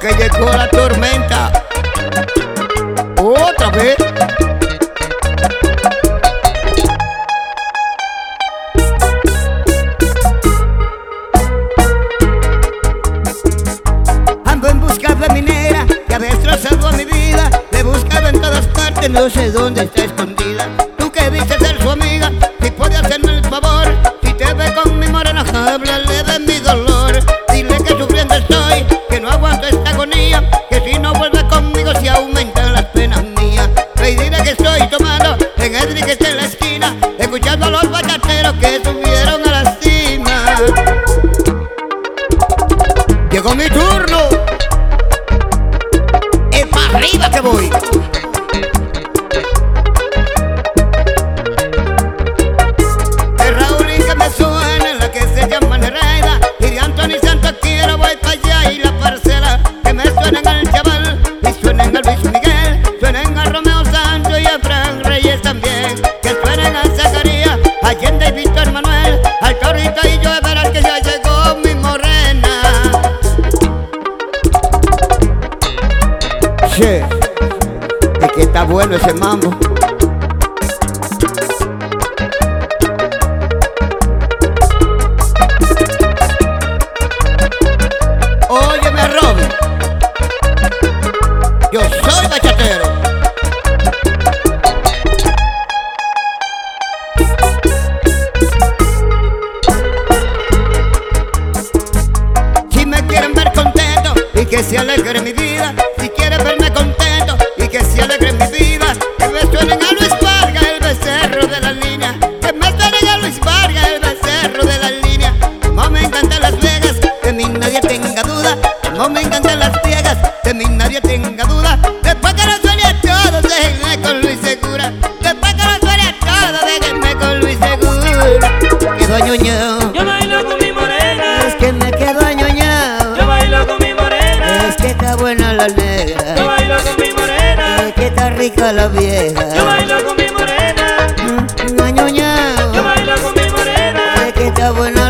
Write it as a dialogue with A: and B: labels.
A: que llegó la tormenta. Otra vez. Ando en busca de mi negra que ha destrozado mi vida. Le he buscado en todas partes, no sé dónde está escondida. Tú que dices ser su amiga, si puede hacerme el favor. Si te ve con mi morena, háblale de mi dolor. Dile que sufriendo estoy, que no aguanto esta agonía, que si no vuelve conmigo se aumentan las penas mías. Y dile que estoy tomando en el que está en la esquina, escuchando a los bachateros que subieron a la cima. Llegó mi turno, es para arriba que voy. Es Raúl y que me suena la que se llama Nereida, y de Anthony Santos quiero voy para allá y la parcela. Que me suenen al Chaval y suenen a Luis Miguel, suenen a Romeo Santos y a Fran Reyes también. Que suenen a Zacarías, a Allende y Víctor Manuel, al Torito y yo verás que ya llegó mi morena. Che, es que está bueno ese mambo. Óyeme, Robin, yo soy bachatero. Si me quieren ver contento y que se alegre mi vida, si quieren verme contento y que se alegre mi vida, que me suenen a Luis Vargas, el becerro de la línea. Que me suenen a Luis Vargas, el becerro de la línea. Como me encantan Las Vegas, de mí nadie tenga duda. Como me encantan Las Vegas, de mí nadie tenga duda. Después que lo suene a todos, déjenme con Luis Segura. Después que lo suene a todos, déjenme con Luis Segura. Quedo ñoño,
B: Yo bailo con mi morena.
A: es que me quedo ñoño.
B: Yo bailo con mi morena.
A: Es que está buena la negra,
B: Yo bailo con mi morena.
A: es que está rica la vieja.
B: Yo bailo con mi morena.
A: Ñoño,
B: Yo bailo con mi morena.
A: es que está buena